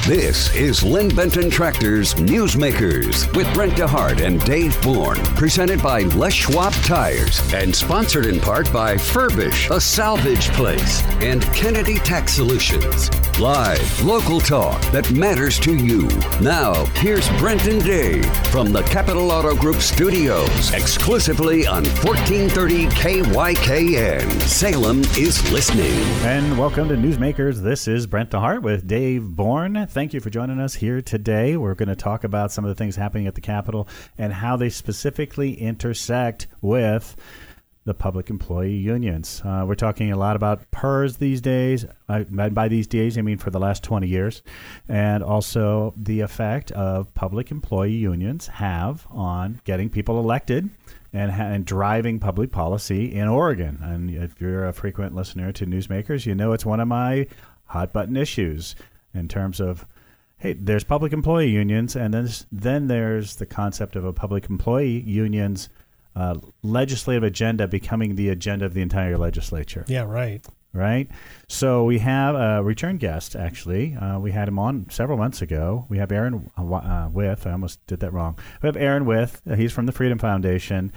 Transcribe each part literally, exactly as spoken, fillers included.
This is Lynn Benton Tractor's Newsmakers with Brent DeHart and Dave Bourne. Presented by Les Schwab Tires and sponsored in part by Furbish, a salvage place, and Kennedy Tax Solutions. Live, local talk that matters to you. Now, here's Brent and Dave from the Capital Auto Group studios, exclusively on fourteen thirty K Y K N. Salem is listening. And welcome to Newsmakers. This is Brent DeHart with Dave Bourne. Thank you for joining us here today. We're going to talk about some of the things happening at the Capitol and how they specifically intersect with the public employee unions. Uh, we're talking a lot about P E R S these days. I, by these days, I mean for the last twenty years. And also the effect of public employee unions have on getting people elected and, and driving public policy in Oregon. And if you're a frequent listener to Newsmakers, you know it's one of my hot button issues in terms of, hey, there's public employee unions, and then there's, then there's the concept of a public employee union's uh, legislative agenda becoming the agenda of the entire legislature. Yeah, right. Right? So we have a return guest, actually. Uh, we had him on several months ago. We have Aaron uh, With. I almost did that wrong. We have Aaron With. Uh, he's from the Freedom Foundation.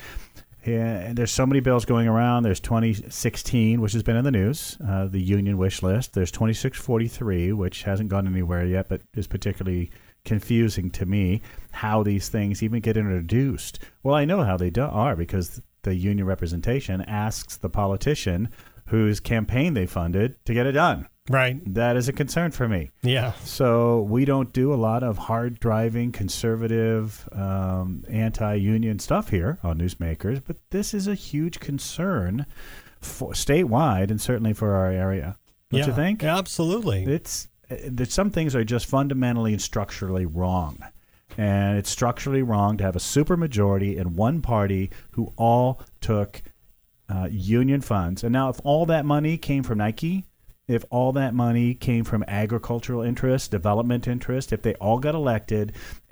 And there's so many bills going around. There's twenty sixteen, which has been in the news, uh, the union wish list. There's twenty-six forty-three, which hasn't gone anywhere yet, but is particularly confusing to me how these things even get introduced. Well, I know how they do- are because the union representation asks the politician whose campaign they funded to get it done. Right. That is a concern for me. Yeah. So we don't do a lot of hard-driving, conservative, um, anti-union stuff here on Newsmakers, but this is a huge concern for statewide and certainly for our area. Don't yeah, you think? Absolutely. It's that some things are just fundamentally and structurally wrong. And it's structurally wrong to have a supermajority in one party who all took uh, union funds. And now if all that money came from Nike, if all that money came from agricultural interests, development interests, if they all got elected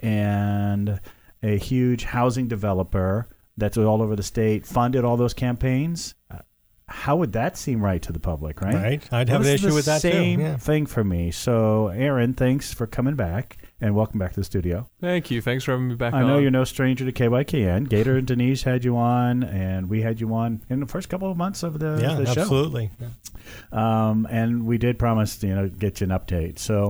and a huge housing developer that's all over the state funded all those campaigns, how would that seem right to the public, right? Right. I'd have well, an issue with that too. Same yeah. thing for me. So, Aaron, thanks for coming back and welcome back to the studio. Thank you. Thanks for having me back I on. know you're no stranger to K Y K N. Gator and Denise had you on, and we had you on in the first couple of months of the, yeah, the show. Absolutely. Yeah. Um, and we did promise, you know, get you an update. So,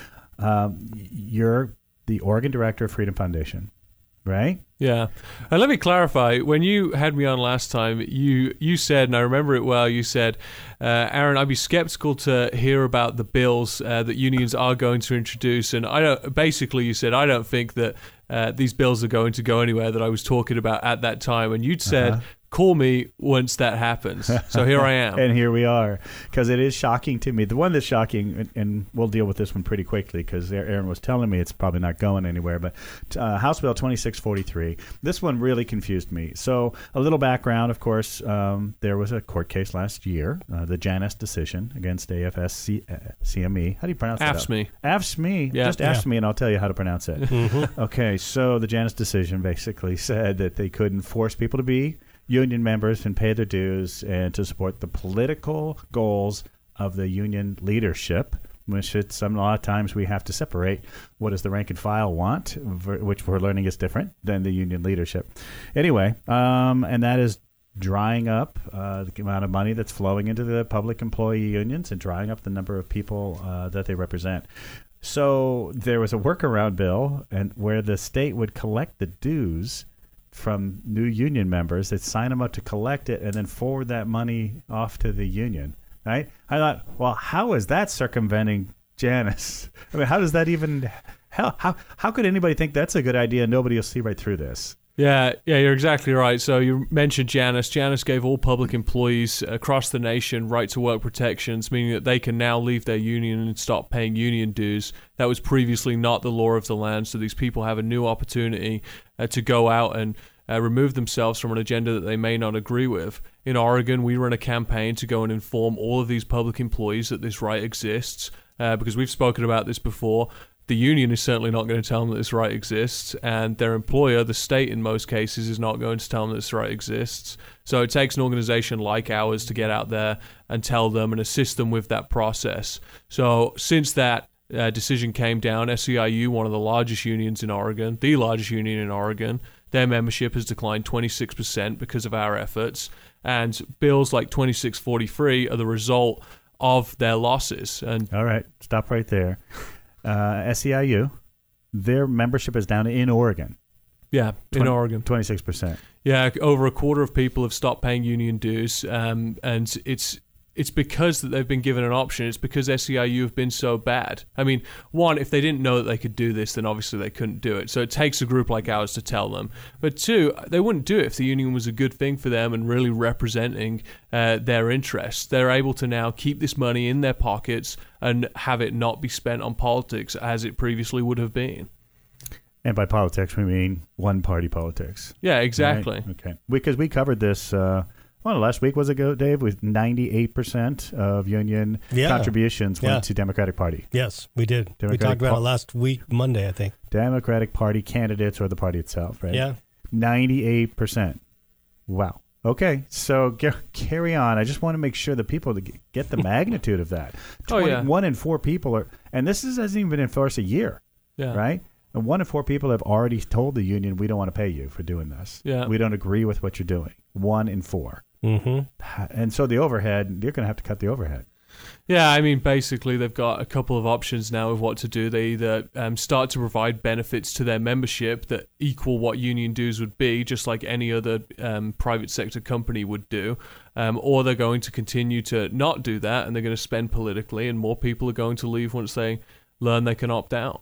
um, you're the Oregon Director of Freedom Foundation, right? Yeah. And let me clarify, when you had me on last time, you you said, and I remember it well, you said, uh, Aaron, I'd be skeptical to hear about the bills uh, that unions are going to introduce. And I don't, basically you said, I don't think that uh, these bills are going to go anywhere that I was talking about at that time. And you'd said, uh-huh. call me once that happens. So here I am. And here we are, because it is shocking to me. The one that's shocking, and, and we'll deal with this one pretty quickly because Aaron was telling me it's probably not going anywhere, but uh, House Bill twenty-six forty-three, this one really confused me. So a little background, of course, um, there was a court case last year, uh, the Janus decision against A F S C M E. How do you pronounce that? A F S M E. A F S M E. Yeah. Just ask yeah. me and I'll tell you how to pronounce it. Mm-hmm. Okay, so the Janus decision basically said that they couldn't force people to be union members and pay their dues and to support the political goals of the union leadership, which it's some, a lot of times we have to separate what does the rank and file want, which we're learning is different than the union leadership. Anyway, um, and that is drying up uh, the amount of money that's flowing into the public employee unions and drying up the number of people uh, that they represent. So there was a workaround bill and where the state would collect the dues from new union members. They'd sign them up to collect it and then forward that money off to the union, right? I thought, well, how is that circumventing Janus? I mean, how does that even, how, how, how could anybody think that's a good idea and nobody will see right through this? Yeah, yeah, you're exactly right. So you mentioned Janus. Janus gave all public employees across the nation right-to-work protections, meaning that they can now leave their union and stop paying union dues. That was previously not the law of the land, so these people have a new opportunity uh, to go out and uh, remove themselves from an agenda that they may not agree with. In Oregon, we run a campaign to go and inform all of these public employees that this right exists, uh, because we've spoken about this before. The union is certainly not going to tell them that this right exists, and their employer, the state in most cases, is not going to tell them that this right exists. So it takes an organization like ours to get out there and tell them and assist them with that process. So since that uh, decision came down, S E I U, one of the largest unions in Oregon, the largest union in Oregon, their membership has declined twenty-six percent because of our efforts. And bills like twenty-six forty-three are the result of their losses. And all right, stop right there. Uh, S E I U, their membership is down in Oregon. Yeah, in twenty, Oregon. twenty-six percent. Yeah, over a quarter of people have stopped paying union dues, um, and it's it's because that they've been given an option. It's because S E I U have been so bad. I mean, one, if they didn't know that they could do this, then obviously they couldn't do it. So it takes a group like ours to tell them. But two, they wouldn't do it if the union was a good thing for them and really representing uh, their interests. They're able to now keep this money in their pockets and have it not be spent on politics as it previously would have been. And by politics, we mean one-party politics. Yeah, exactly. Right? Okay. Because we covered this, uh, well, last week was ago, Dave, with ninety-eight percent of union yeah. contributions went yeah. to Democratic Party. Yes, we did. Democratic we talked about pa- it last week, Monday, I think. Democratic Party candidates or the party itself, right? Yeah. ninety-eight percent. Wow. Okay, so g- carry on. I just want to make sure that people get the magnitude of that. Oh, yeah. One in four people are, and this is, hasn't even been enforced a year, Yeah. right? And one in four people have already told the union, we don't want to pay you for doing this. Yeah. We don't agree with what you're doing. One in four. Mm-hmm. And so the overhead, you're going to have to cut the overhead. Yeah, I mean, basically, they've got a couple of options now of what to do. They either um, start to provide benefits to their membership that equal what union dues would be, just like any other um, private sector company would do, um, or they're going to continue to not do that, and they're going to spend politically, and more people are going to leave once they learn they can opt out.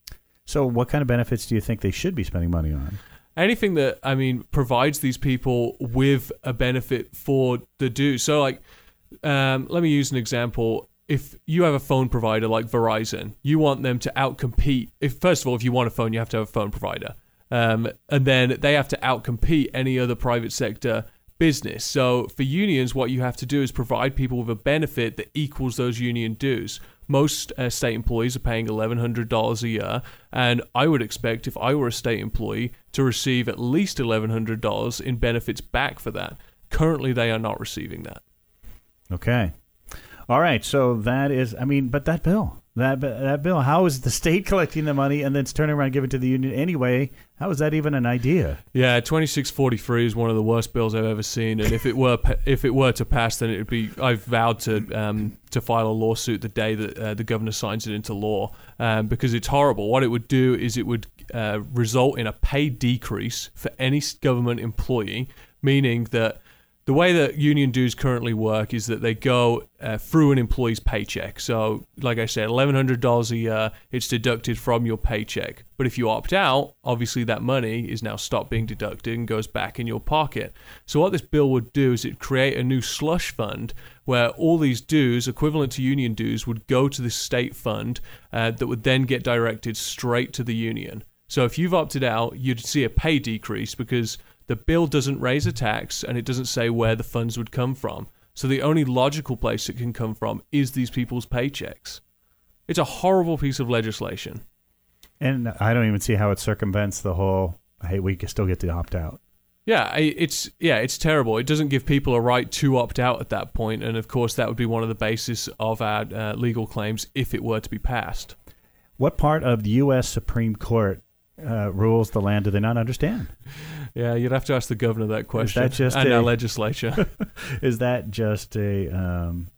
So what kind of benefits do you think they should be spending money on? Anything that, I mean, provides these people with a benefit for the dues. So, like, um, let me use an example. If you have a phone provider like Verizon, you want them to outcompete. If first of all, if you want a phone, you have to have a phone provider. Um, and then they have to outcompete any other private sector business. So for unions, what you have to do is provide people with a benefit that equals those union dues. Most uh, state employees are paying eleven hundred dollars a year, and I would expect if I were a state employee to receive at least eleven hundred dollars in benefits back for that. Currently, they are not receiving that. Okay. All right. So that is, I mean, but that bill, that that bill, how is the state collecting the money and then it's turning around and giving it to the union anyway? How is that even an idea? Yeah, twenty-six forty-three is one of the worst bills I've ever seen, and if it were if it were to pass, then it would be. I've vowed to um, to file a lawsuit the day that uh, the governor signs it into law, um, because it's horrible. What it would do is it would uh, result in a pay decrease for any government employee, meaning that the way that union dues currently work is that they go uh, through an employee's paycheck. So, like I said, eleven hundred dollars a year, it's deducted from your paycheck. But if you opt out, obviously that money is now stopped being deducted and goes back in your pocket. So what this bill would do is it create a new slush fund where all these dues, equivalent to union dues, would go to this state fund uh, that would then get directed straight to the union. So if you've opted out, you'd see a pay decrease because the bill doesn't raise a tax and it doesn't say where the funds would come from. So the only logical place it can come from is these people's paychecks. It's a horrible piece of legislation. And I don't even see how it circumvents the whole, hey, we can still get to opt out. Yeah, it's yeah, it's terrible. It doesn't give people a right to opt out at that point, and of course that would be one of the basis of our uh, legal claims if it were to be passed. What part of the U S Supreme Court uh, rules the land do they not understand? Yeah, you'd have to ask the governor that question. Is that just and a, our legislature. Is that just a um,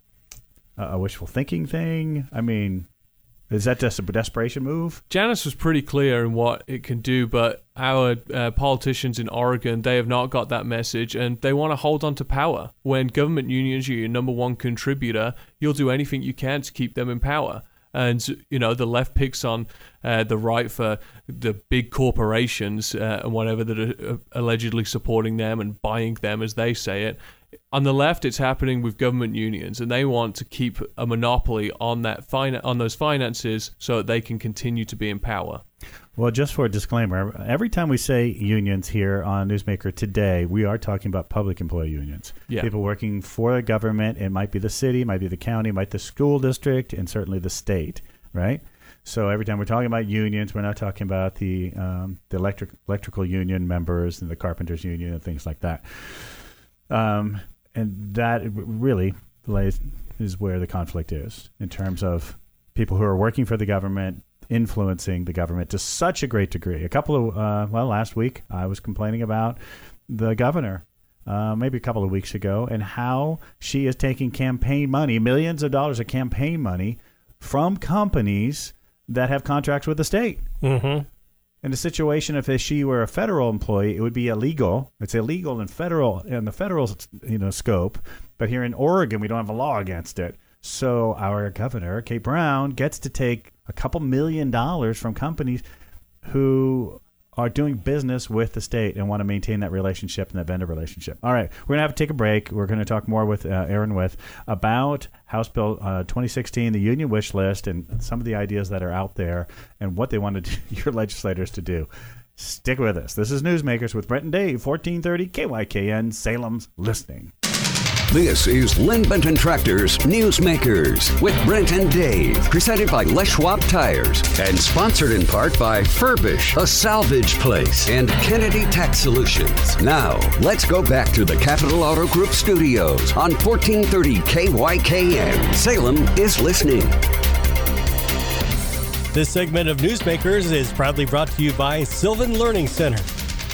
a wishful thinking thing? I mean, is that just a desperation move? Janus was pretty clear in what it can do, but our uh, politicians in Oregon, they have not got that message, and they want to hold on to power. When government unions are your number one contributor, you'll do anything you can to keep them in power. And, you know, the left picks on uh, the right for the big corporations uh, and whatever that are allegedly supporting them and buying them, as they say it. On the left, it's happening with government unions, and they want to keep a monopoly on that fin- on those finances so that they can continue to be in power. Well, just for a disclaimer, every time we say unions here on Newsmaker today, we are talking about public employee unions. Yeah. People working for the government. It might be the city, might be the county, might be the school district, and certainly the state, right? So every time we're talking about unions, we're not talking about the um, the electric electrical union members and the carpenters union and things like that. Um, and that really lays, is where the conflict is in terms of people who are working for the government, influencing the government to such a great degree. A couple of, uh, well, last week I was complaining about the governor, uh, maybe a couple of weeks ago, and how she is taking campaign money, millions of dollars of campaign money from companies that have contracts with the state. Mm-hmm. In a situation, if she were a federal employee, it would be illegal. It's illegal in federal in the federal you know scope, but here in Oregon, we don't have a law against it. So our governor, Kate Brown, gets to take a couple million dollars from companies who are doing business with the state and want to maintain that relationship and that vendor relationship. All right, we're going to have to take a break. We're going to talk more with uh, Aaron With about House Bill uh, twenty sixteen, the union wish list, and some of the ideas that are out there and what they wanted your legislators to do. Stick with us. This is Newsmakers with Brent and Dave, fourteen thirty K Y K N, Salem's Listening. This is Lynn Benton Tractor's Newsmakers with Brent and Dave, presented by Les Schwab Tires and sponsored in part by Furbish, a salvage place, and Kennedy Tax Solutions. Now, let's go back to the Capital Auto Group studios on fourteen thirty K Y K N. Salem is listening. This segment of Newsmakers is proudly brought to you by Sylvan Learning Center.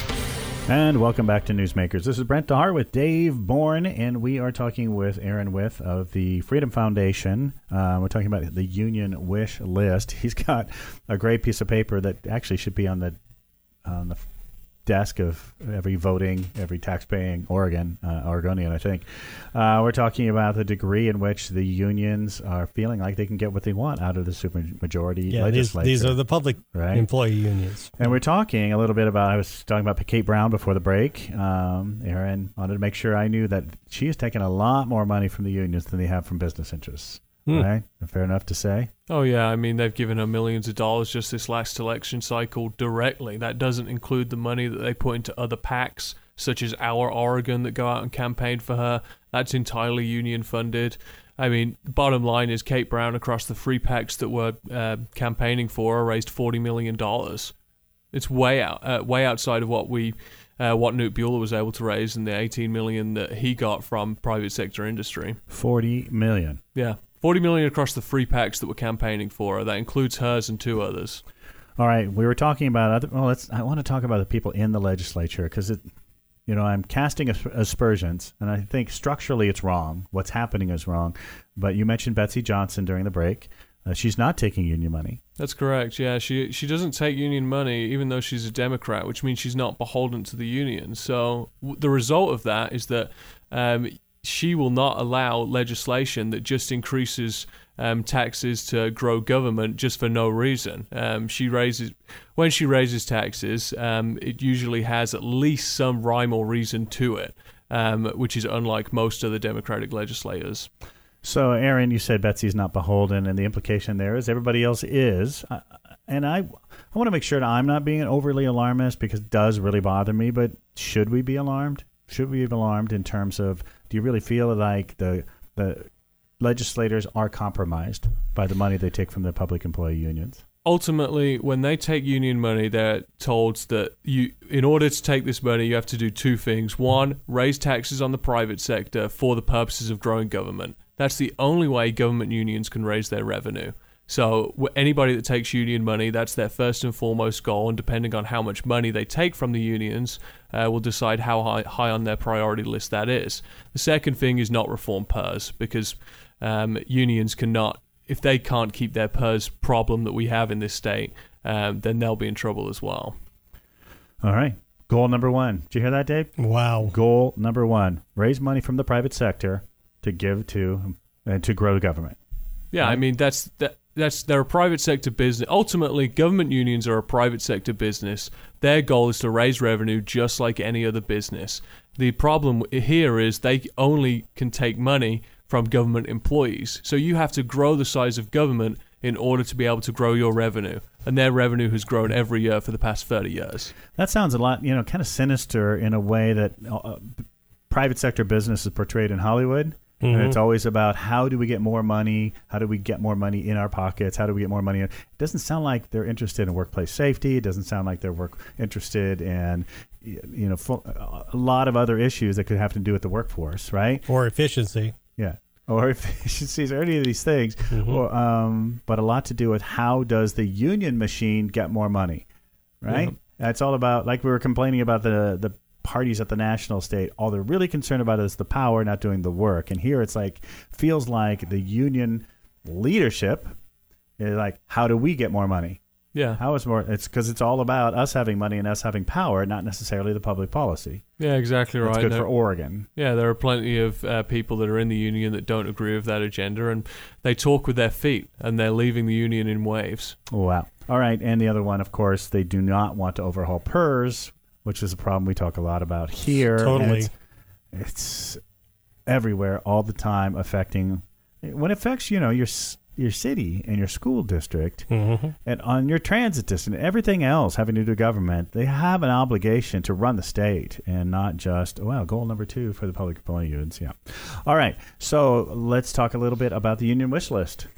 And welcome back to Newsmakers. This is Brent DeHart with Dave Bourne, and we are talking with Aaron With of the Freedom Foundation. Uh, we're talking about the union wish list. He's got a great piece of paper that actually should be on the on the desk of every voting, every tax-paying Oregon, uh, Oregonian, I think. Uh, we're talking about the degree in which the unions are feeling like they can get what they want out of the supermajority yeah, legislature. These, these are the public right? employee unions. And we're talking a little bit about, I was talking about Kate Brown before the break. Um, Aaron wanted to make sure I knew that she is taking a lot more money from the unions than they have from business interests. Hmm. Right? Fair enough to say? Oh, yeah. I mean, they've given her millions of dollars just this last election cycle directly. That doesn't include the money that they put into other PACs, such as Our Oregon, that go out and campaign for her. That's entirely union funded. I mean, bottom line is Kate Brown across the three PACs that were uh, campaigning for her raised forty million dollars. It's way out, uh, way outside of what we, uh, what Newt Bueller was able to raise and the eighteen million dollars that he got from private sector industry. forty million dollars. Yeah. forty million dollars across the three PACs that were campaigning for her. That includes hers and two others. All right, we were talking about other. Well, let's. I want to talk about the people in the legislature because it, you know, I'm casting aspersions, and I think structurally it's wrong. What's happening is wrong. But you mentioned Betsy Johnson during the break. Uh, she's not taking union money. That's correct. Yeah, she she doesn't take union money, even though she's a Democrat, which means she's not beholden to the union. So w- the result of that is that. Um, She will not allow legislation that just increases um, taxes to grow government just for no reason. Um, she raises when she raises taxes, um, it usually has at least some rhyme or reason to it, um, which is unlike most other Democratic legislators. So, Aaron, you said Betsy's not beholden, and the implication there is everybody else is. Uh, and I, I want to make sure that I'm not being overly alarmist because it does really bother me. But should we be alarmed? Should we be alarmed in terms of? Do you really feel like the the legislators are compromised by the money they take from the public employee unions? Ultimately, when they take union money, they're told that you, in order to take this money, you have to do two things. One, raise taxes on the private sector for the purposes of growing government. That's the only way government unions can raise their revenue. So anybody that takes union money, that's their first and foremost goal, and depending on how much money they take from the unions, uh, will decide how high, high on their priority list that is. The second thing is not reform P E R S, because um, unions cannot, if they can't keep their P E R S problem that we have in this state, um, then they'll be in trouble as well. All right. Goal number one. Did you hear that, Dave? Wow. Goal number one. Raise money from the private sector to give to and to grow the government. Yeah, right? I mean, that's that. That's they're a private sector business. Ultimately, government unions are a private sector business. Their goal is to raise revenue just like any other business. The problem here is they only can take money from government employees. So you have to grow the size of government in order to be able to grow your revenue. And their revenue has grown every year for the past thirty years. That sounds a lot, you know, kind of sinister in a way that uh, private sector business is portrayed in Hollywood. Mm-hmm. And it's always about how do we get more money? How do we get more money in our pockets? How do we get more money in? It doesn't sound like they're interested in workplace safety. It doesn't sound like they're work interested in, you know, full, a lot of other issues that could have to do with the workforce, right? Or efficiency. Yeah. or efficiencies or any of these things, mm-hmm. or, um, but a lot to do with how does the union machine get more money, right? Yeah. It's all about, like we were complaining about the the parties at the national state. All they're really concerned about is the power, not doing the work. And here it's like, feels like the union leadership is like, how do we get more money? Yeah. How is more? It's because it's all about us having money and us having power, not necessarily the public policy. Yeah, exactly right. That's good there, for Oregon. Yeah, there are plenty of uh, people that are in the union that don't agree with that agenda, and they talk with their feet, and they're leaving the union in waves. Wow. All right. And the other one, of course, they do not want to overhaul P E R S, which is a problem we talk a lot about here. Totally. It's, it's everywhere, all the time, affecting, when it affects, you know, your your city and your school district, mm-hmm. and on your transit district, everything else having to do with government, they have an obligation to run the state and not just, well, goal number two for the public employee unions. Yeah. All right. So let's talk a little bit about the union wish list.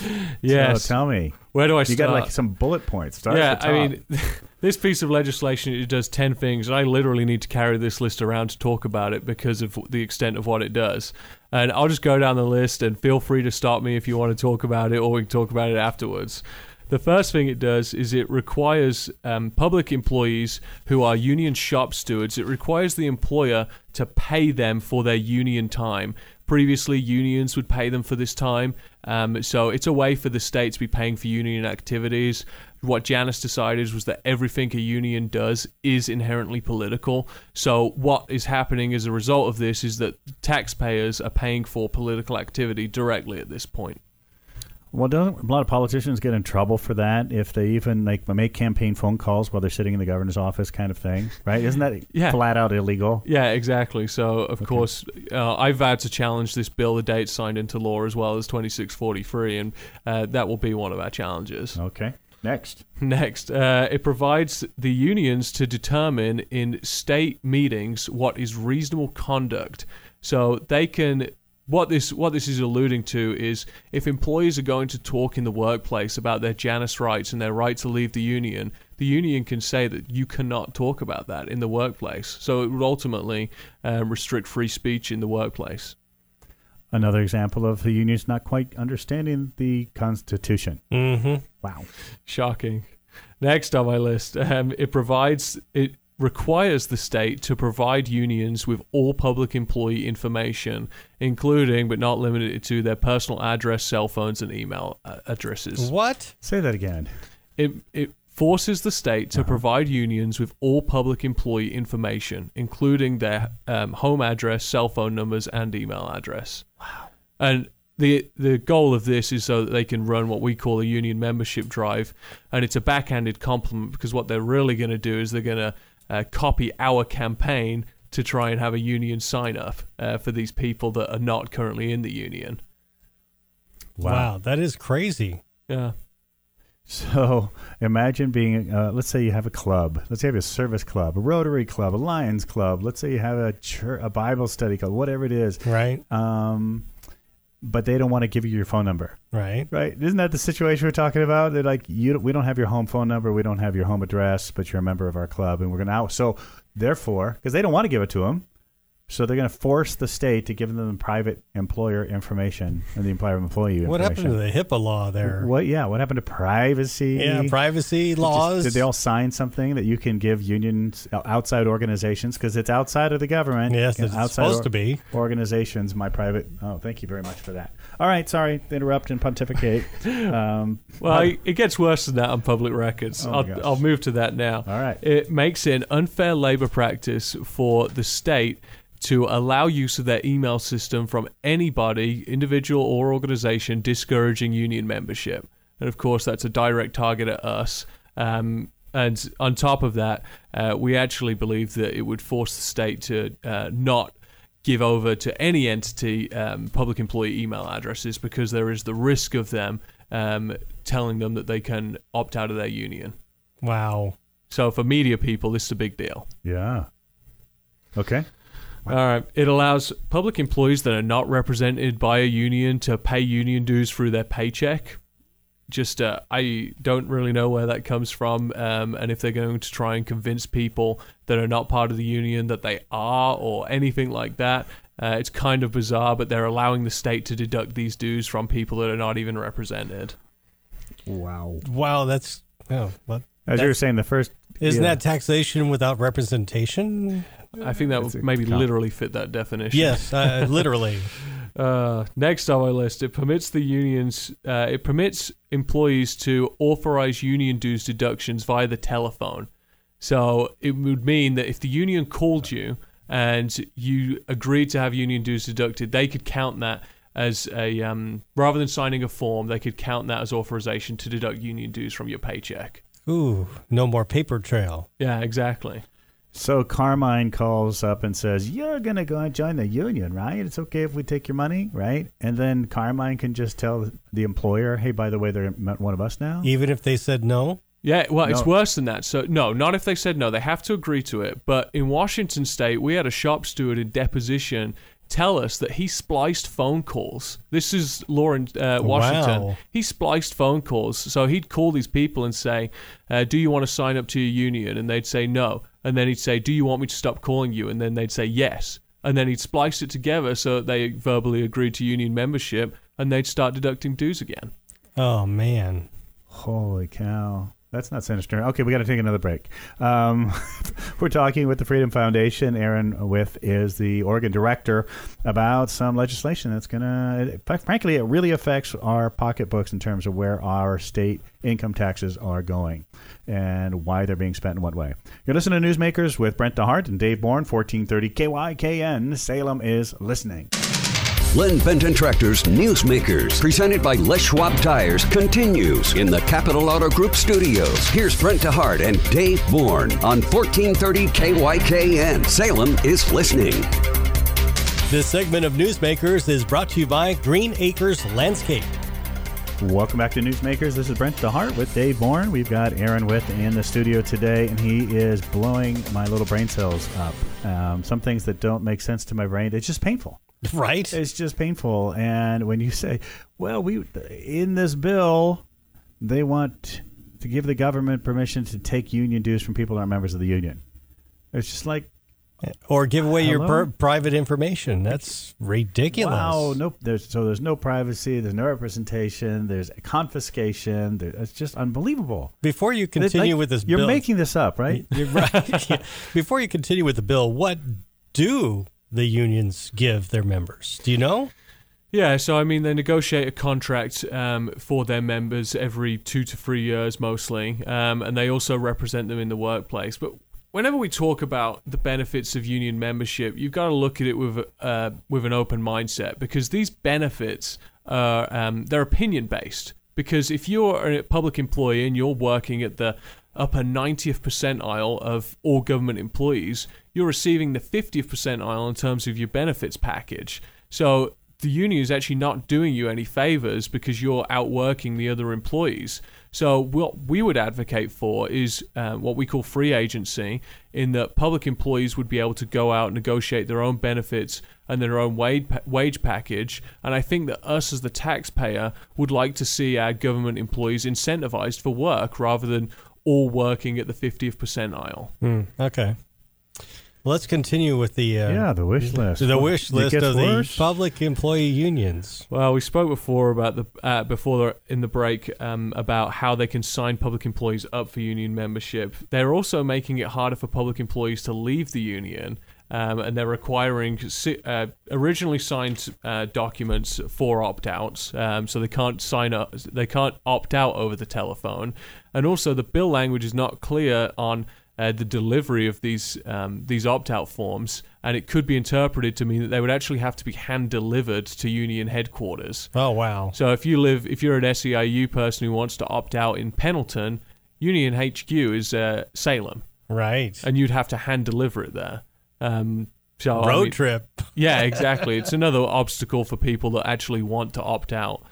Yes. So tell me. Where do I you start? You got like some bullet points. Start yeah, at the top. I mean, this piece of legislation, it does ten things, and I literally need to carry this list around to talk about it because of the extent of what it does. And I'll just go down the list, and feel free to stop me if you want to talk about it, or we can talk about it afterwards. The first thing it does is it requires um, public employees who are union shop stewards, it requires the employer to pay them for their union time. Previously, unions would pay them for this time, um, so it's a way for the state to be paying for union activities. What Janus decided was that everything a union does is inherently political. So what is happening as a result of this is that taxpayers are paying for political activity directly at this point. Well, don't a lot of politicians get in trouble for that if they even like make campaign phone calls while they're sitting in the governor's office, kind of thing, right? Isn't that yeah. flat out illegal? Yeah, exactly. So, of okay. course, uh, I vowed to challenge this bill the day it's signed into law, as well as twenty-six forty-three, and uh, that will be one of our challenges. Okay. Next. Next, uh, it provides the unions to determine in state meetings what is reasonable conduct. So they can. What this what this is alluding to is if employees are going to talk in the workplace about their Janus rights and their right to leave the union, the union can say that you cannot talk about that in the workplace. So it would ultimately um, restrict free speech in the workplace. Another example of the unions not quite understanding the Constitution. Mm-hmm. Wow. Shocking. Next on my list, um, it provides... it. requires the state to provide unions with all public employee information, including but not limited to their personal address, cell phones, and email addresses. What? Say that again. It it forces the state to uh-huh. provide unions with all public employee information, including their um, home address, cell phone numbers, and email address. Wow. And The the goal of this is so that they can run what we call a union membership drive, and it's a backhanded compliment because what they're really going to do is they're going to Uh, copy our campaign to try and have a union sign up uh, for these people that are not currently in the union. Wow, wow that is crazy. Yeah. So imagine being, uh, let's say you have a club. Let's say you have a service club, a Rotary club, a Lions club. Let's say you have a church, a Bible study club, whatever it is. Right. Um, but they don't want to give you your phone number. Right. Right. Isn't that the situation we're talking about? They're like, you, we don't have your home phone number. We don't have your home address, but you're a member of our club. And we're going to out. So therefore, because they don't want to give it to them, so they're going to force the state to give them the private employer information and the employer employee what information. What happened to the HIPAA law there? What? Yeah. What happened to privacy? Yeah, privacy laws. Just, did they all sign something that you can give unions, outside organizations, because it's outside of the government? Yes, it's outside supposed or, to be. Organizations, my private. Oh, thank you very much for that. All right, sorry to interrupt and pontificate. Um, well, I, it gets worse than that on public records. Oh I'll, I'll move to that now. All right. It makes it an unfair labor practice for the state to allow use of their email system from anybody, individual or organization, discouraging union membership. And of course, that's a direct target at us. Um, and on top of that, uh, we actually believe that it would force the state to uh, not give over to any entity um, public employee email addresses because there is the risk of them um, telling them that they can opt out of their union. Wow. So for media people, this is a big deal. Yeah. Okay. All right. It allows public employees that are not represented by a union to pay union dues through their paycheck. just uh, I don't really know where that comes from, um, and if they're going to try and convince people that are not part of the union that they are, or anything like that. Uh, it's kind of bizarre, but they're allowing the state to deduct these dues from people that are not even represented. Wow. Wow, that's... Oh, well, As that's, you were saying, the first... Isn't yeah. that taxation without representation? I think that would maybe literally fit that definition. Yes, uh, literally. Uh, next on my list, it permits the unions, uh, it permits employees to authorize union dues deductions via the telephone. So it would mean that if the union called you and you agreed to have union dues deducted, they could count that as a, um, rather than signing a form, they could count that as authorization to deduct union dues from your paycheck. Ooh, no more paper trail. Yeah, exactly. So Carmine calls up and says, you're going to go and join the union, right? It's okay if we take your money, right? And then Carmine can just tell the employer, hey, by the way, they're one of us now? Even if they said no? Yeah, well, No. it's worse than that. So, no, not if they said no. They have to agree to it. But in Washington State, we had a shop steward in deposition tell us that he spliced phone calls. This is law in uh, Washington. Wow. He spliced phone calls. So he'd call these people and say, uh, do you want to sign up to your union? And they'd say no. And then he'd say, do you want me to stop calling you? And then they'd say yes. And then he'd splice it together so that they verbally agreed to union membership, and they'd start deducting dues again. Oh, man. Holy cow. That's not sinister. Okay, we got to take another break. Um, we're talking with the Freedom Foundation. Aaron With is the Oregon director about some legislation that's going to, frankly, it really affects our pocketbooks in terms of where our state income taxes are going and why they're being spent in what way. You're listening to Newsmakers with Brent DeHart and Dave Bourne, fourteen thirty K Y K N. Salem is listening. Len Benton Tractor's Newsmakers, presented by Les Schwab Tires, continues in the Capital Auto Group studios. Here's Brent DeHart and Dave Bourne on fourteen thirty K Y K N. Salem is listening. This segment of Newsmakers is brought to you by Green Acres Landscape. Welcome back to Newsmakers. This is Brent DeHart with Dave Bourne. We've got Aaron With in the studio today, and he is blowing my little brain cells up. Um, some things that don't make sense to my brain, it's just painful. Right? It's just painful. And when you say, well, we in this bill, they want to give the government permission to take union dues from people who aren't members of the union. It's just like, Or give away your Hello? per- private information. That's ridiculous. wow, nope. There's, so there's no privacy, there's no representation, there's confiscation. There, it's just unbelievable. Before you continue Like, with this you're bill... making this up, right? You're right. Yeah. Before you continue with the bill, what do the unions give their members? Do you know? Yeah, so I mean, they negotiate a contract um, for their members every two to three years mostly, um, and they also represent them in the workplace. But whenever we talk about the benefits of union membership, you've got to look at it with uh, with an open mindset, because these benefits are um, they're opinion based. Because if you're a public employee and you're working at the upper ninetieth percentile of all government employees, you're receiving the fiftieth percentile in terms of your benefits package. So the union is actually not doing you any favors because you're outworking the other employees. So what we would advocate for is uh, what we call free agency, in that public employees would be able to go out and negotiate their own benefits and their own wage wage package. And I think that us as the taxpayer would like to see our government employees incentivized for work rather than all working at the fiftieth percentile. Mm, okay. Well, let's continue with the uh, Yeah, the wish list. the wish It list gets of worse. the public employee unions. Well, we spoke before about the uh, before the, in the break um, about how they can sign public employees up for union membership. They're also making it harder for public employees to leave the union, um, and they're requiring uh, originally signed uh, documents for opt-outs, um, so they can't sign up, they can't opt out over the telephone, and also the bill language is not clear on Uh, the delivery of these um, these opt-out forms, and it could be interpreted to mean that they would actually have to be hand-delivered to union headquarters. Oh, wow. So if you live, if you're an S E I U person who wants to opt out in Pendleton, Union H Q is uh, Salem, Right. and you'd have to hand-deliver it there. Um, so Road I mean, trip. yeah, exactly. It's another obstacle for people that actually want to opt out.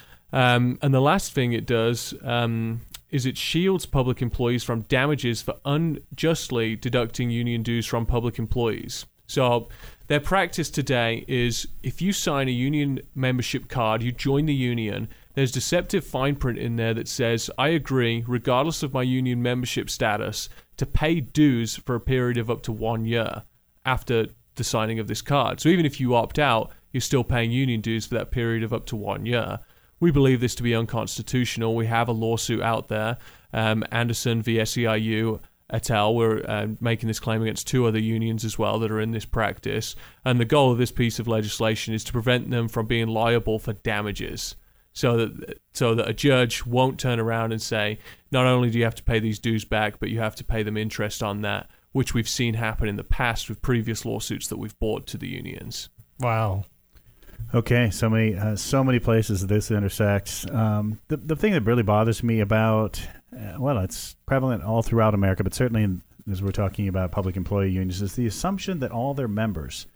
Um, and the last thing it does um, is it shields public employees from damages for unjustly deducting union dues from public employees. So their practice today is if you sign a union membership card, you join the union, there's deceptive fine print in there that says, I agree, regardless of my union membership status, to pay dues for a period of up to one year after the signing of this card. So even if you opt out, you're still paying union dues for that period of up to one year. We believe this to be unconstitutional. We have a lawsuit out there, um, Anderson v. S E I U et al. We're uh, making this claim against two other unions as well that are in this practice. And the goal of this piece of legislation is to prevent them from being liable for damages. So that so that a judge won't turn around and say, not only do you have to pay these dues back, but you have to pay them interest on that, which we've seen happen in the past with previous lawsuits that we've brought to the unions. Wow. Okay, so many, uh, so many places this intersects. Um, the the thing that really bothers me about, uh, well, it's prevalent all throughout America, but certainly in, as we're talking about public employee unions, is the assumption that all their members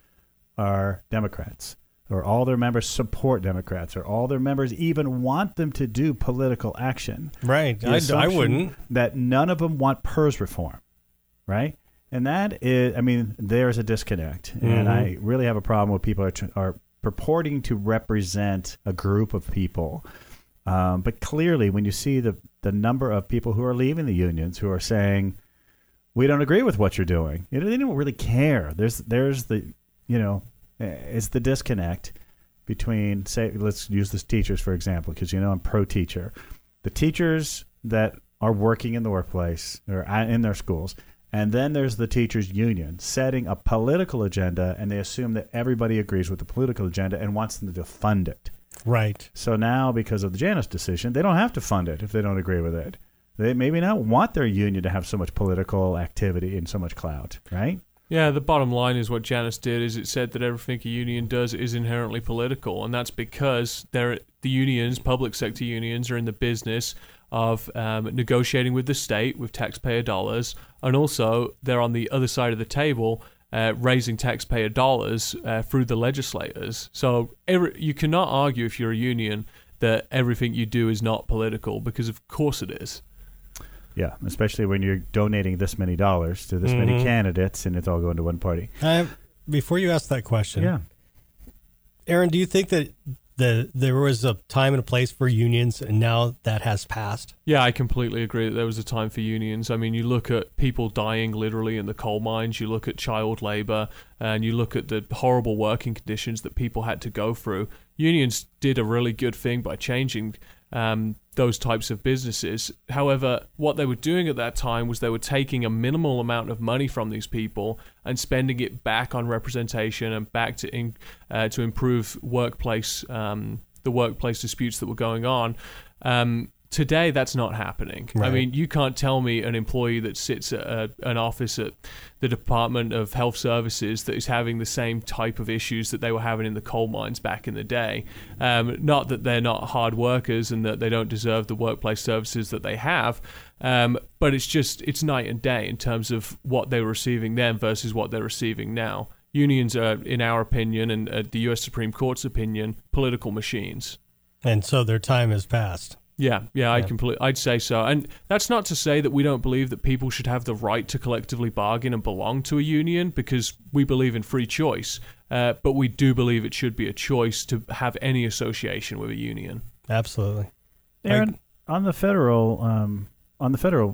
are Democrats, or all their members support Democrats, or all their members even want them to do political action. Right. The I, I assumption wouldn't. That none of them want PERS reform, right? And that is, I mean, there's a disconnect, Mm-hmm. and I really have a problem with people are tr- are purporting to represent a group of people. Um, but clearly, when you see the, the number of people who are leaving the unions who are saying, we don't agree with what you're doing, you know, they don't really care. There's, there's the, you know, it's the disconnect between, say, let's use this teachers, for example, because, you know, I'm pro-teacher. The teachers that are working in the workplace or in their schools, and then there's the teachers' union setting a political agenda, and they assume that everybody agrees with the political agenda and wants them to fund it. Right. So now, because of the Janus decision, they don't have to fund it if they don't agree with it. They maybe not want their union to have so much political activity and so much clout, right? Yeah, the bottom line is what Janus did is it said that everything a union does is inherently political, and that's because they're, the unions, public sector unions, are in the business of um, negotiating with the state with taxpayer dollars, and also they're on the other side of the table uh, raising taxpayer dollars uh, through the legislators. So every, you cannot argue if you're a union that everything you do is not political, because of course it is. Yeah, especially when you're donating this many dollars to this Mm-hmm. many candidates and it's all going to one party. Uh, before you ask that question, Yeah. Aaron, do you think that the there was a time and a place for unions, and now that has passed? Yeah, I completely agree that there was a time for unions. I mean, you look at people dying literally in the coal mines, you look at child labor, and you look at the horrible working conditions that people had to go through. Unions did a really good thing by changing um, those types of businesses. However, what they were doing at that time was they were taking a minimal amount of money from these people and spending it back on representation and back to in, uh, to improve workplace um, the workplace disputes that were going on. Um, today, that's not happening. Right. I mean, you can't tell me an employee that sits at a, an office at the Department of Health Services that is having the same type of issues that they were having in the coal mines back in the day. Um, not that they're not hard workers and that they don't deserve the workplace services that they have, um, but it's just, it's night and day in terms of what they were receiving then versus what they're receiving now. Unions are, in our opinion, and uh, the U S Supreme Court's opinion, political machines. And so their time has passed. Yeah, yeah, I Yeah. completely, I'd say so. And that's not to say that we don't believe that people should have the right to collectively bargain and belong to a union, because we believe in free choice. Uh, but we do believe it should be a choice to have any association with a union. Absolutely. Aaron, on the federal um, on the federal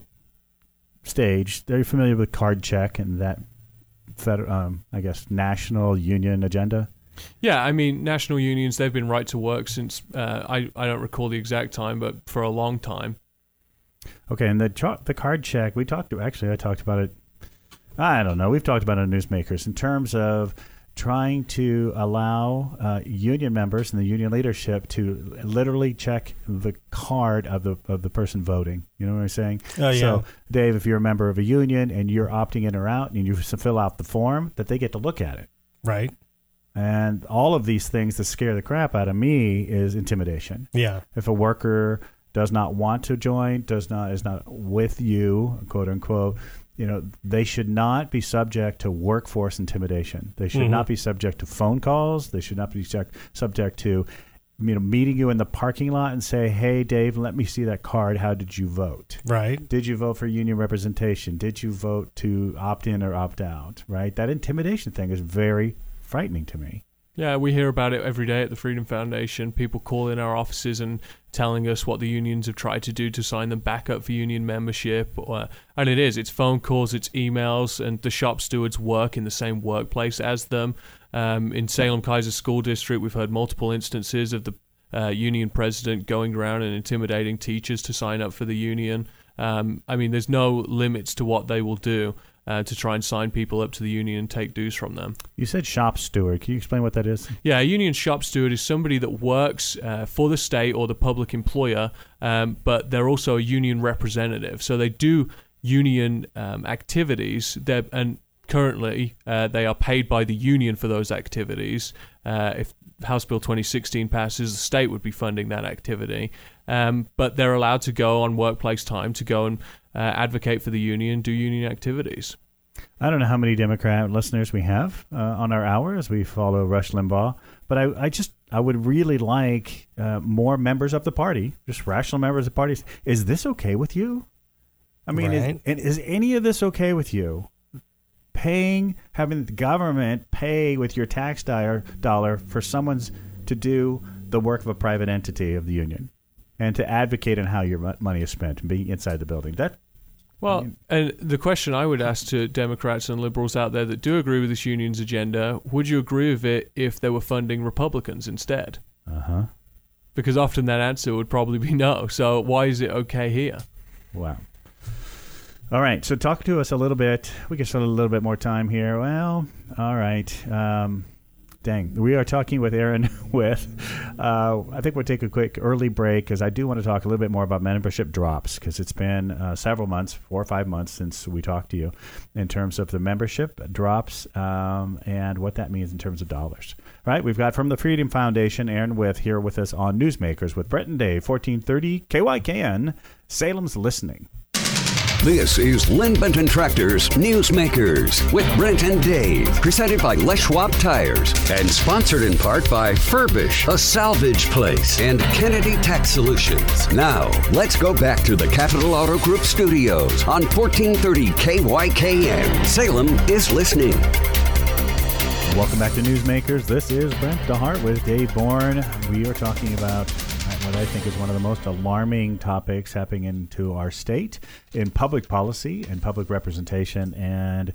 stage, are you familiar with card check and that federal, um, I guess, national union agenda? Yeah, I mean, national unions, they've been right to work since, uh, I, I don't recall the exact time, but for a long time. Okay, and the cho- the card check, we talked to, actually, I talked about it, I don't know, we've talked about it on Newsmakers in terms of trying to allow uh, union members and the union leadership to literally check the card of the of the person voting. You know what I'm saying? Oh, yeah. So, Dave, if you're a member of a union and you're opting in or out and you fill out the form, that they get to look at it. Right. And all of these things that scare the crap out of me is intimidation. Yeah. If a worker does not want to join, does not is not with you, quote unquote, you know, they should not be subject to workforce intimidation. They should Mm-hmm. not be subject to phone calls. They should not be subject subject to, you know, meeting you in the parking lot and say, "Hey, Dave, let me see that card. How did you vote? Right. Did you vote for union representation? Did you vote to opt in or opt out?" Right? That intimidation thing is very frightening to me. Yeah, we hear about it every day at the Freedom Foundation. People call in our offices and telling us what the unions have tried to do to sign them back up for union membership. Or, and it is. It's phone calls, it's emails, and the shop stewards work in the same workplace as them. Um, in Salem-Keizer School District, we've heard multiple instances of the uh, union president going around and intimidating teachers to sign up for the union. Um, I mean, there's no limits to what they will do. Uh, to try and sign people up to the union and take dues from them. You said shop steward. Can you explain what that is? Yeah, a union shop steward is somebody that works uh, for the state or the public employer, um, but they're also a union representative. So they do union um, activities, They're, and currently uh, they are paid by the union for those activities. Uh, if House Bill twenty sixteen passes, the state would be funding that activity. Um, but they're allowed to go on workplace time to go and uh, advocate for the union, do union activities. I don't know how many Democrat listeners we have uh, on our hour as we follow Rush Limbaugh, but I, I just I would really like uh, more members of the party, just rational members of parties. Is this okay with you? I mean, Right. is, is any of this okay with you? Paying, having the government pay with your tax dollar, dollar for someone's to do the work of a private entity of the union and to advocate on how your mo- money is spent and being inside the building. That Well, I mean- and the question I would ask to Democrats and liberals out there that do agree with this union's agenda, would you agree with it if they were funding Republicans instead? Uh-huh. Because often that answer would probably be no. So why is it okay here? Wow. All right. So talk to us a little bit. We can spend a little bit more time here. Well, all right. Um, dang. We are talking with Aaron with, uh, I think we'll take a quick early break because I do want to talk a little bit more about membership drops because it's been uh, several months, four or five months since we talked to you in terms of the membership drops um, and what that means in terms of dollars. All right. We've got from the Freedom Foundation, Aaron With here with us on Newsmakers with Brett and Dave, fourteen thirty K Y K N, Salem's Listening. This is Lynn Benton Tractor's Newsmakers with Brent and Dave, presented by Les Schwab Tires and sponsored in part by Furbish, a salvage place, and Kennedy Tax Solutions. Now, let's go back to the Capital Auto Group studios on fourteen thirty K Y K N. Salem is listening. Welcome back to Newsmakers. This is Brent DeHart with Dave Bourne. We are talking about what I think is one of the most alarming topics happening into our state in public policy and public representation, and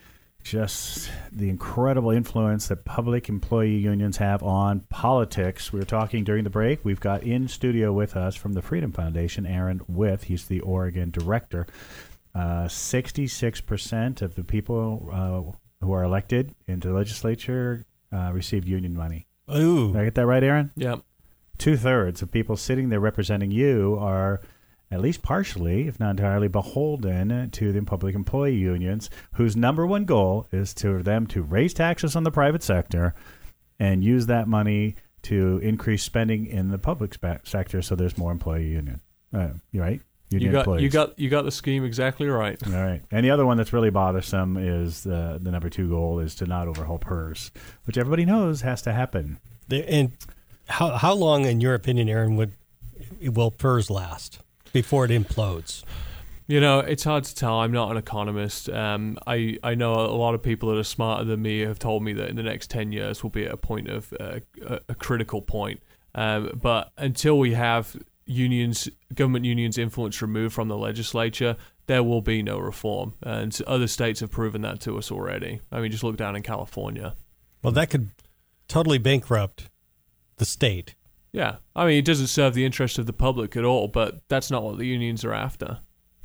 just the incredible influence that public employee unions have on politics. We were talking during the break. We've got in studio with us from the Freedom Foundation, Aaron With. He's the Oregon director. Uh, sixty-six percent of the people uh, who are elected into the legislature uh, receive union money. Ooh. Did I get that right, Aaron? Yeah. Two-thirds of people sitting there representing you are at least partially, if not entirely, beholden to the public employee unions, whose number one goal is to them to raise taxes on the private sector and use that money to increase spending in the public spe- sector so there's more employee union. Uh, you right? Union You got employees. you got you got the scheme exactly right. All right. And the other one that's really bothersome is the the number two goal is to not overhaul P E R S, which everybody knows has to happen. The- And how how long, in your opinion, Aaron, would will P E R S last before it implodes? You know, it's hard to tell. I'm not an economist. Um, I, I know a lot of people that are smarter than me have told me that in the next ten years we'll be at a point of uh, a, a critical point. Um, but until we have unions, government unions' influence removed from the legislature, there will be no reform. And other states have proven that to us already. I mean, just look down in California. Well, that could totally bankrupt the state. Yeah. I mean, it doesn't serve the interest of the public at all, but that's not what the unions are after.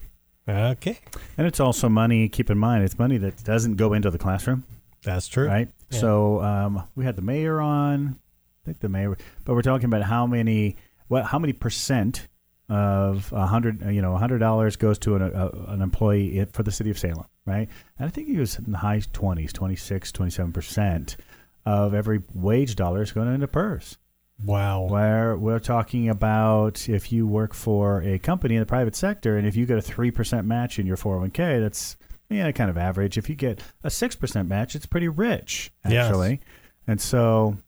Okay. And it's also money, keep in mind, it's money that doesn't go into the classroom. That's true. Right. Yeah. So um, we had the mayor on, I think the mayor, but we're talking about how many, what, how many percent of a hundred, you know, a hundred dollars goes to an, a, an employee for the city of Salem, right? And I think he was in the high twenties, twenty-six, twenty-seven percent of every wage dollar is going into P E R S. Wow. Where we're talking about if you work for a company in the private sector and if you get a three percent match in your four oh one k, that's yeah, kind of average. If you get a six percent match, it's pretty rich, actually. Yes. And so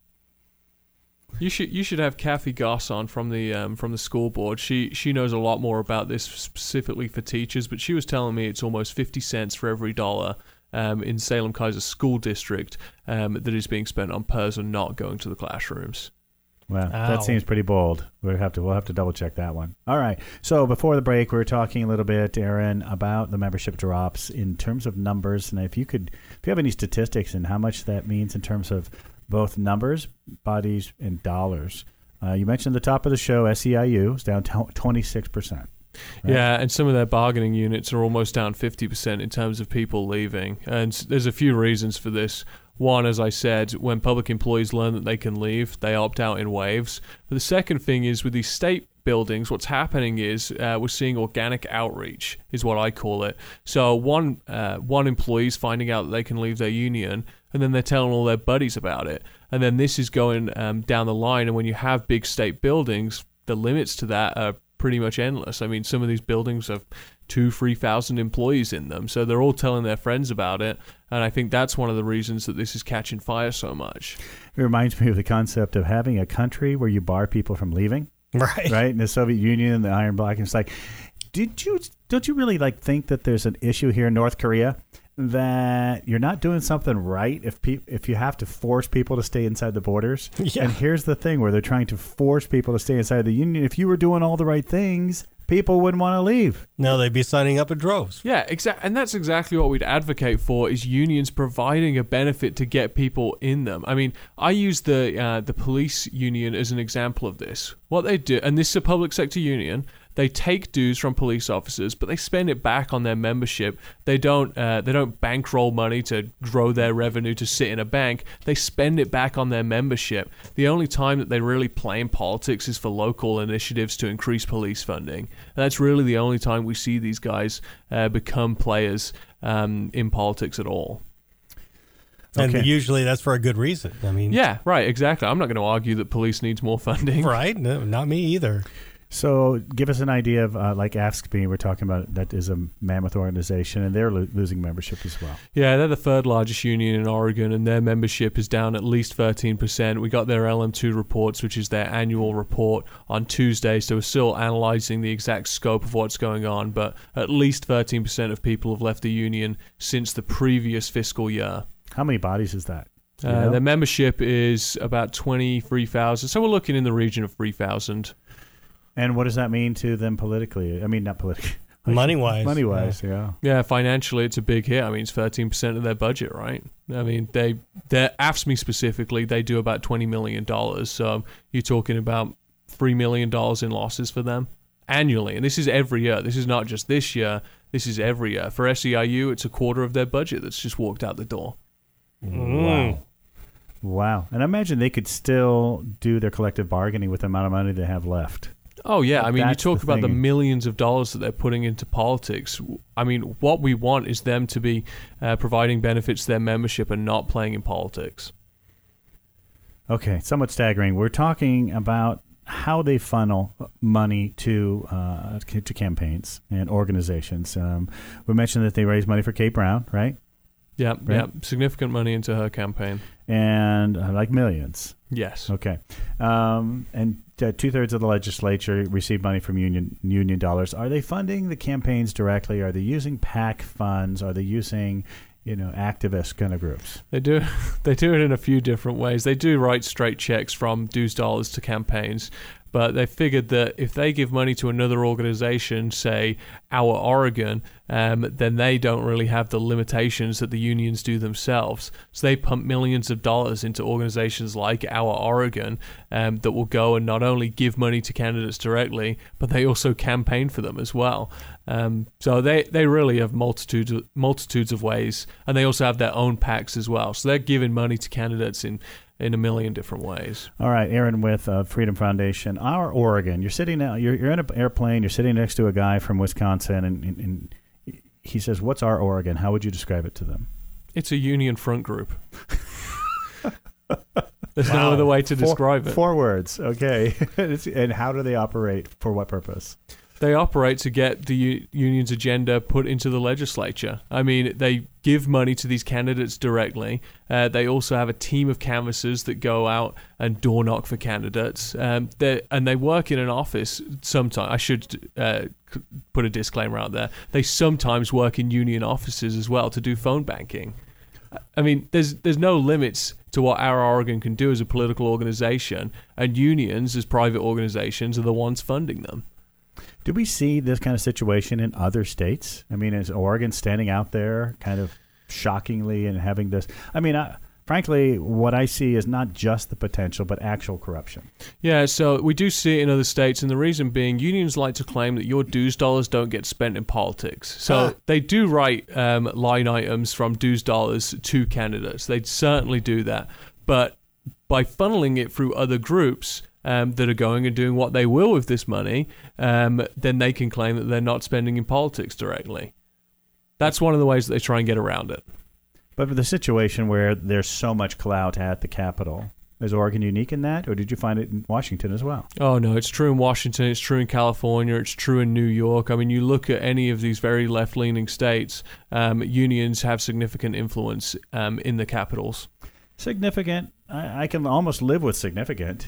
You should you should have Kathy Goss on from the um, from the school board. She she knows a lot more about this specifically for teachers, but she was telling me it's almost fifty cents for every dollar um, in Salem-Keizer School District um, that is being spent on P E R S and not going to the classrooms. Well, Ow. that seems pretty bold. We'll have to we'll have to double check that one. All right. So before the break, we were talking a little bit, Aaron, about the membership drops in terms of numbers, and if you could, if you have any statistics and how much that means in terms of both numbers, bodies, and dollars. Uh, you mentioned at the top of the show, S E I U is down twenty-six percent. Right? Yeah, and some of their bargaining units are almost down fifty percent in terms of people leaving. And there's a few reasons for this. One, as I said, when public employees learn that they can leave, they opt out in waves. But the second thing is with these state buildings, what's happening is uh, we're seeing organic outreach, is what I call it. So one uh, one employee's finding out that they can leave their union, and then they're telling all their buddies about it. And then this is going um, down the line. And when you have big state buildings, the limits to that are pretty much endless. I mean, some of these buildings have two, three thousand employees in them, so they're all telling their friends about it. And I think that's one of the reasons that this is catching fire so much. It reminds me of the concept of having a country where you bar people from leaving. Right. Right. In the Soviet Union, the Iron Bloc, and it's like, did you don't you really like think that there's an issue here in North Korea that you're not doing something right if pe- if you have to force people to stay inside the borders? Yeah. And here's the thing where they're trying to force people to stay inside the union. If you were doing all the right things, people wouldn't want to leave. No, they'd be signing up in droves. Yeah, exactly, and that's exactly what we'd advocate for: is unions providing a benefit to get people in them. I mean, I use the uh, the police union as an example of this. What they do, and this is a public sector union. They take dues from police officers, but they spend it back on their membership. They don't uh, they don't bankroll money to grow their revenue to sit in a bank. They spend it back on their membership. The only time that they really play in politics is for local initiatives to increase police funding. And that's really the only time we see these guys uh, become players um, in politics at all. And Okay. usually that's for a good reason. I mean, Yeah, right, exactly. I'm not going to argue that police needs more funding. right? No, not me either. So give us an idea of, uh, like A F S C M E, we're talking about, that is a mammoth organization, and they're lo- losing membership as well. Yeah, they're the third largest union in Oregon, and their membership is down at least thirteen percent. We got their L M two reports, which is their annual report, on Tuesday, so we're still analyzing the exact scope of what's going on, but at least thirteen percent of people have left the union since the previous fiscal year. How many bodies is that? Do you Uh, know? their membership is about twenty-three thousand, so we're looking in the region of three thousand. And what does that mean to them politically? I mean, not politically. Money-wise. Money-wise, yeah. Yeah, financially, it's a big hit. I mean, it's thirteen percent of their budget, right? I mean, they, their A F S C M E specifically, they do about twenty million dollars. So you're talking about three million dollars in losses for them annually. And this is every year. This is not just this year. This is every year. For S E I U, it's a quarter of their budget that's just walked out the door. Mm. Wow. Wow. And I imagine they could still do their collective bargaining with the amount of money they have left. Oh, yeah. I mean, you That's talk the about the thing. millions of dollars that they're putting into politics. I mean, what we want is them to be uh, providing benefits to their membership and not playing in politics. Okay, somewhat staggering. We're talking about how they funnel money to uh, to campaigns and organizations. Um, we mentioned that they raise money for Kate Brown, right? Yeah, Right. yeah. Significant money into her campaign. And uh, like millions. Yes. Okay. Um, and uh, two-thirds of the legislature receive money from union union dollars. Are they funding the campaigns directly? Are they using PAC funds? Are they using, you know, activist kind of groups? They do they do it in a few different ways. They do write straight checks from dues dollars to campaigns, but they figured that if they give money to another organization, say Our Oregon, um, then they don't really have the limitations that the unions do themselves. So they pump millions of dollars into organizations like Our Oregon um, that will go and not only give money to candidates directly, but they also campaign for them as well. Um, so they, they really have multitudes of, multitudes of ways, and they also have their own PACs as well. So they're giving money to candidates in in a million different ways. All right, Aaron with uh, Freedom Foundation. Our Oregon, you're sitting now, you're, you're in an airplane, you're sitting next to a guy from Wisconsin, and, and, and he says, what's Our Oregon? How would you describe it to them? It's a union front group. There's Wow. no other way to Four- describe it. Four words, okay. It's- and how do they operate? For what purpose? They operate to get the u- union's agenda put into the legislature. I mean, they give money to these candidates directly. Uh, they also have a team of canvassers that go out and door knock for candidates. Um, and they work in an office sometimes. I should uh, put a disclaimer out there. They sometimes work in union offices as well to do phone banking. I mean, there's there's no limits to what Our Oregon can do as a political organization, and unions as private organizations are the ones funding them. Do we see this kind of situation in other states? I mean, is Oregon standing out there kind of shockingly and having this? I mean, I, frankly, what I see is not just the potential, but actual corruption. Yeah, so we do see it in other states, and the reason being unions like to claim that your dues dollars don't get spent in politics. So Huh. they do write um, line items from dues dollars to candidates. They certainly do that. But by funneling it through other groups um, that are going and doing what they will with this money, um, then they can claim that they're not spending in politics directly. That's one of the ways that they try and get around it. But for the situation where there's so much clout at the Capitol, is Oregon unique in that, or did you find it in Washington as well? Oh, no, it's true in Washington, it's true in California, it's true in New York. I mean, you look at any of these very left-leaning states, um, unions have significant influence um, in the capitals. Significant. I, I can almost live with significant.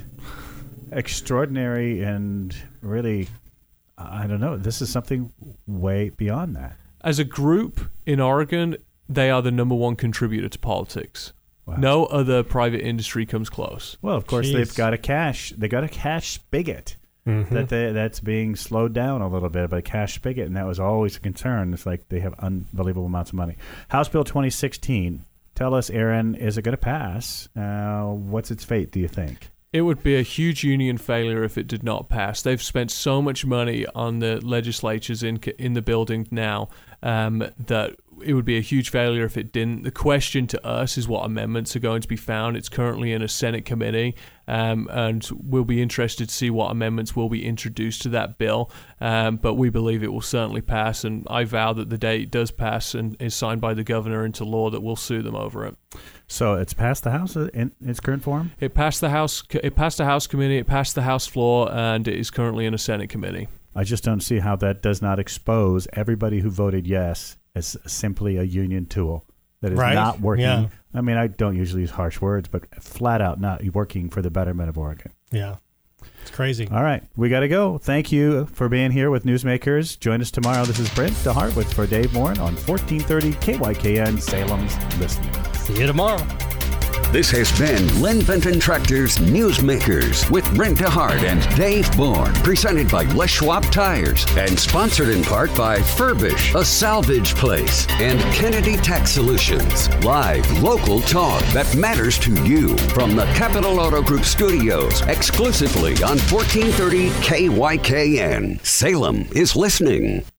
Extraordinary and really, I don't know, this is something way beyond that. As a group in Oregon, they are the number one contributor to politics. Wow. No other private industry comes close. Well, of course, Jeez. they've got a cash. They got a cash spigot Mm-hmm. that they, that's being slowed down a little bit, but a cash spigot, and that was always a concern. It's like they have unbelievable amounts of money. House Bill twenty sixteen. Tell us, Aaron, is it going to pass? Uh, what's its fate, do you think? It would be a huge union failure if it did not pass. They've spent so much money on the legislatures in in the building now um, that it would be a huge failure if it didn't. The question to us is what amendments are going to be found. It's currently in a Senate committee, um, and we'll be interested to see what amendments will be introduced to that bill. Um, but we believe it will certainly pass, and I vow that the day it does pass and is signed by the governor into law, that we'll sue them over it. So it's passed the House in its current form? It passed the House. It passed the House committee. It passed the House floor, and it is currently in a Senate committee. I just don't see how that does not expose everybody who voted yes as simply a union tool that is Right. not working. Yeah. I mean, I don't usually use harsh words, but flat out not working for the betterment of Oregon. Yeah. It's crazy. All right, we got to go. Thank you for being here with Newsmakers. Join us tomorrow. This is Brent DeHart for Dave Morin on fourteen thirty K Y K N, Salem's Listening. See you tomorrow. This has been Lynn Benton Tractor's Newsmakers with Brent DeHart and Dave Bourne, presented by Les Schwab Tires and sponsored in part by Furbish, a salvage place, and Kennedy Tax Solutions. Live local talk that matters to you from the Capital Auto Group studios, exclusively on fourteen thirty K Y K N. Salem is listening.